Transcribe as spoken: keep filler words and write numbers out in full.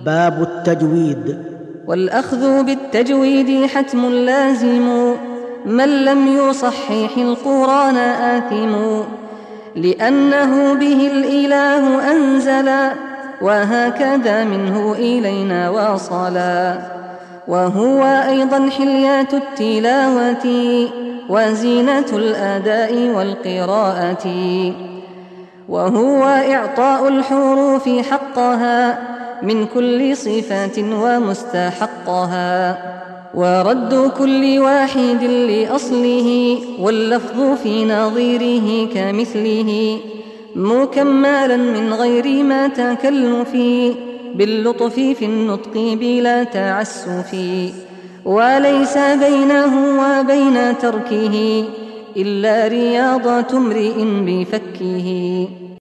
باب التجويد. والأخذ بالتجويد حتم لازم، من لم يصحح القرآن آثم، لأنه به الإله أنزلا، وهكذا منه إلينا واصلا. وهو أيضا حليات التلاوة، وزينة الأداء والقراءة، وهو إعطاء الحروف حقها من كل صفات ومستحقها، ورد كل واحد لأصله، واللفظ في نظيره كمثله، مكملا من غير ما تكلف، باللطف في النطق بلا تعسف، وليس بينه وبين تركه إلا رياضة امرئ بفكه.